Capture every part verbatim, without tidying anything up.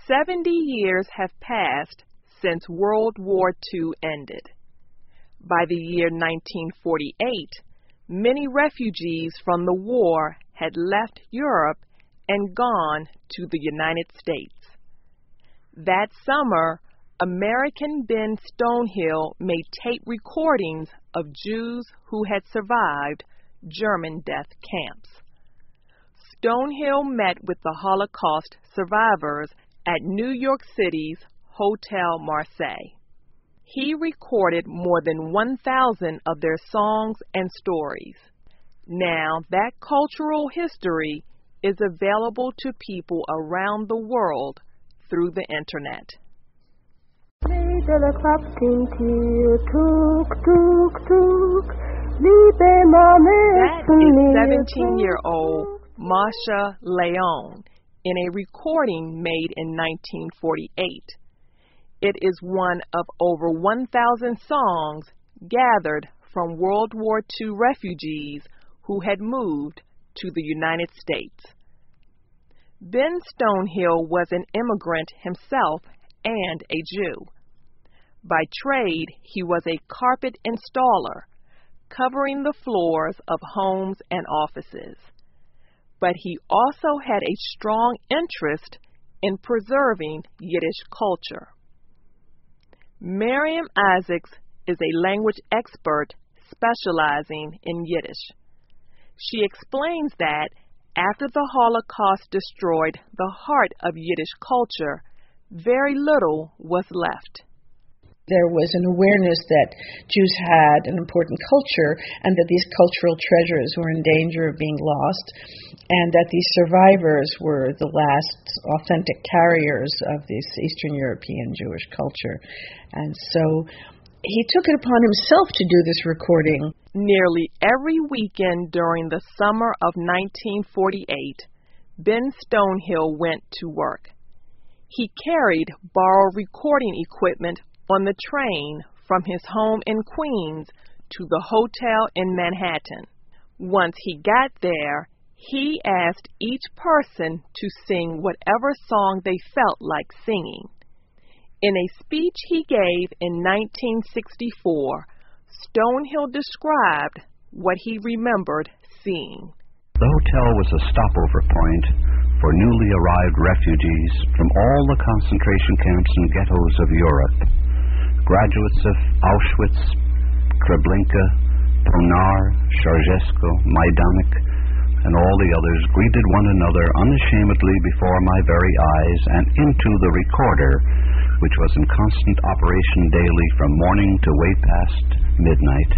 seventy years have passed since World War Two ended. By the year nineteen forty-eight, many refugees from the war had left Europe and gone to the United States. That summer, American Ben Stonehill made tape recordings of Jews who had survived German death camps. Stonehill met with the Holocaust survivors at New York City's Hotel Marseille. He recorded more than one thousand of their songs and stories. Now, that cultural history is available to people around the world through the Internet. That is seventeen-year-old Masha Leone in a recording made in nineteen forty-eight. It is one of over one thousand songs gathered from World War Two refugees who had moved to the United States. Ben Stonehill was an immigrant himself and a Jew. By trade, he was a carpet installer, covering the floors of homes and offices. But he also had a strong interest in preserving Yiddish culture. Miriam Isaacs is a language expert specializing in Yiddish. She explains that after the Holocaust destroyed the heart of Yiddish culture, very little was left. There was an awareness that Jews had an important culture and that these cultural treasures were in danger of being lost, and that these survivors were the last authentic carriers of this Eastern European Jewish culture. And so he took it upon himself to do this recording. Nearly every weekend during the summer of nineteen forty-eight, Ben Stonehill went to work. He carried borrowed recording equipment on the train from his home in Queens to the hotel in Manhattan. Once he got there, he asked each person to sing whatever song they felt like singing. In a speech he gave in nineteen sixty-four, Stonehill described what he remembered seeing. The hotel was a stopover point for newly arrived refugees from all the concentration camps and ghettos of Europe. Graduates of Auschwitz, Treblinka, Ponar, Ceausescu, Majdanek, and all the others greeted one another unashamedly before my very eyes and into the recorder, which was in constant operation daily from morning to way past midnight.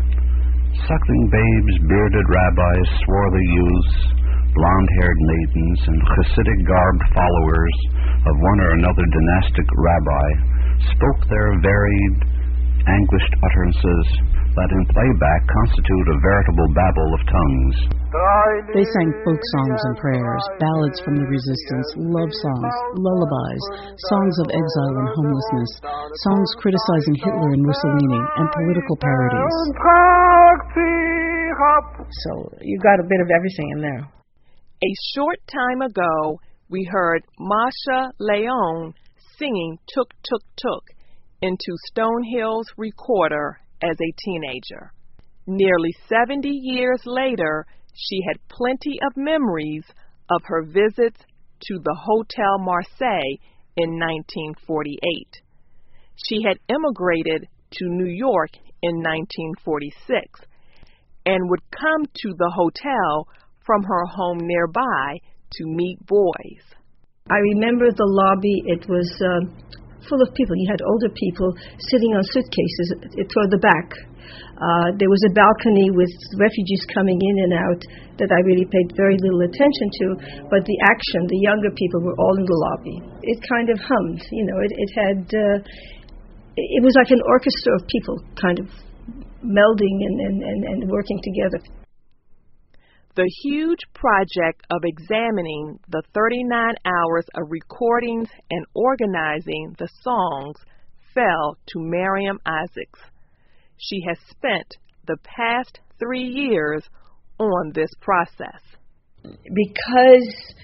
Suckling babes, bearded rabbis, swarthy youths, blonde-haired maidens, and Hasidic-garbed followers of one or another dynastic rabbi spoke their varied, anguished utterances that in playback constitute a veritable babel of tongues. They sang folk songs and prayers, ballads from the resistance, love songs, lullabies, songs of exile and homelessness, songs criticizing Hitler and Mussolini, and political parodies. So you got a bit of everything in there. A short time ago, we heard Masha Leone singing Tuk Tuk Tuk into Stonehill's recorder as a teenager. Nearly seventy years later, she had plenty of memories of her visits to the Hotel Marseille in nineteen forty-eight. She had immigrated to New York in nineteen forty-six and would come to the hotel from her home nearby to meet boys. I remember the lobby. It was uh, full of people. You had older people sitting on suitcases toward the back. Uh, there was a balcony with refugees coming in and out that I really paid very little attention to, but the action, the younger people were all in the lobby. It kind of hummed, you know, it, it had, uh, it was like an orchestra of people kind of melding and, and, and, and working together. The huge project of examining the thirty-nine hours of recordings and organizing the songs fell to Miriam Isaacs. She has spent the past three years on this process. Because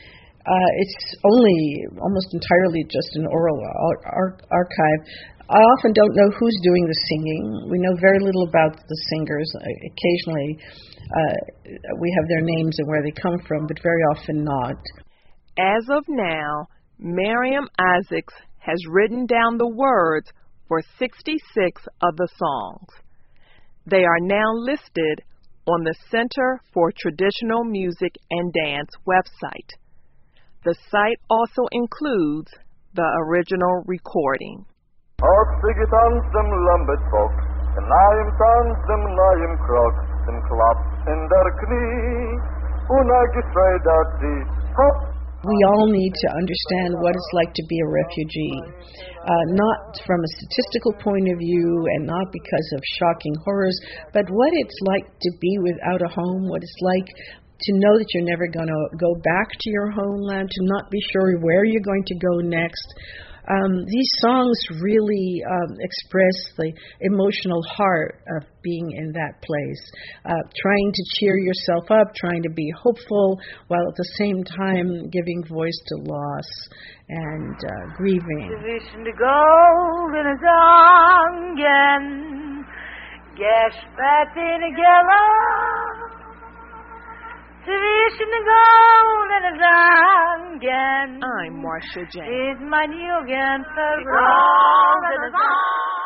uh, it's only almost entirely just an oral ar- ar- archive. I often don't know who's doing the singing. We know very little about the singers. Occasionally, uh, we have their names and where they come from, but very often not. As of now, Miriam Isaacs has written down the words for sixty-six of the songs. They are now listed on the Center for Traditional Music and Dance website. The site also includes the original recording. Als ik dans dem lambet fok, en naim dans dem naim krok, en klap in der knie, und I gefreit dat die hop. We all need to understand what it's like to be a refugee, uh, not from a statistical point of view and not because of shocking horrors, but what it's like to be without a home, what it's like to know that you're never going to go back to your homeland, to not be sure where you're going to go next. Um, these songs really um, express the emotional heart of being in that place, uh, trying to cheer yourself up, trying to be hopeful, while at the same time giving voice to loss and uh, grieving. I'm Marcia Jane. Is my new again,